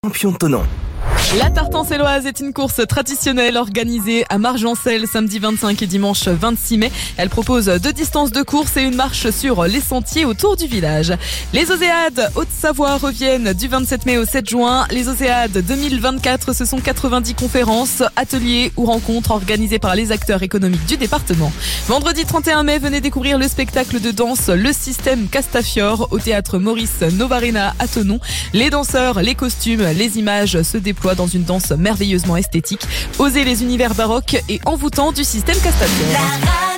champion de Thonon. La Tartancelloise est une course traditionnelle organisée à Margencel samedi 25 et dimanche 26 mai. Elle propose 2 distances de course et une marche sur les sentiers autour du village. Les Oséades Haute-Savoie reviennent du 27 mai au 7 juin. Les Oséades 2024, ce sont 90 conférences, ateliers ou rencontres organisées par les acteurs économiques du département. Vendredi 31 mai, venez découvrir le spectacle de danse Le Système Castafiore au théâtre Maurice Novarena à Thonon. Les danseurs, les costumes, les images se déploient dans une danse merveilleusement esthétique. Osez les univers baroques et envoûtants du système Castafiore.